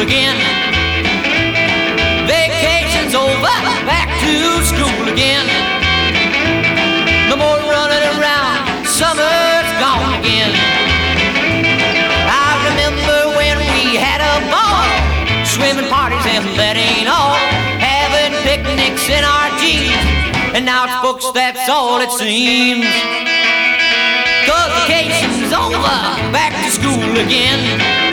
again. Vacation's over, back to school again. No more running around, summer's gone again. I remember when we had a ball, swimming parties and that ain't all, having picnics in our jeans, and now it's books, that's all it seems. 'Cause vacation's over, back to school again.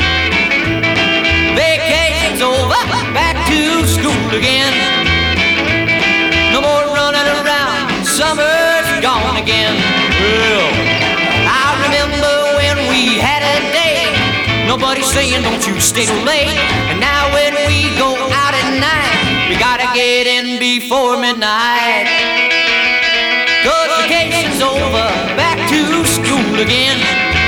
Vacation's over, back to school again. No more running around, summer's gone again. Well, I remember when we had a day, nobody saying don't you stay too late. And now when we go out at night, we gotta get in before midnight. 'Cause vacation's over, back to school again.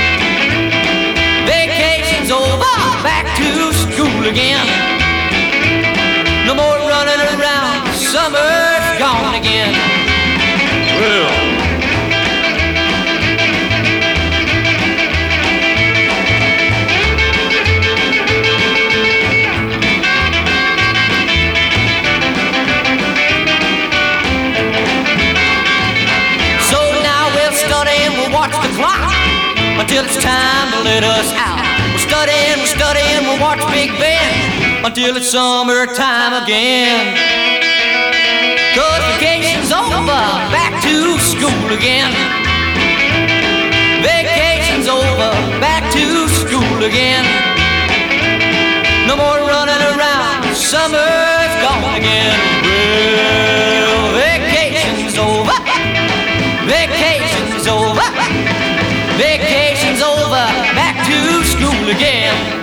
Vacation's over, back to school again. No more running around, summer's gone again. Well, so now we'll study and we'll watch the clock until it's time to let us out. We'll study and we'll watch Big Ben until it's summertime again. 'Cause vacation's over, back to school again. Vacation's over, back to school again. No more running around, summer's gone again. Well, vacation's over, vacation's over, vacation's over, back to school again.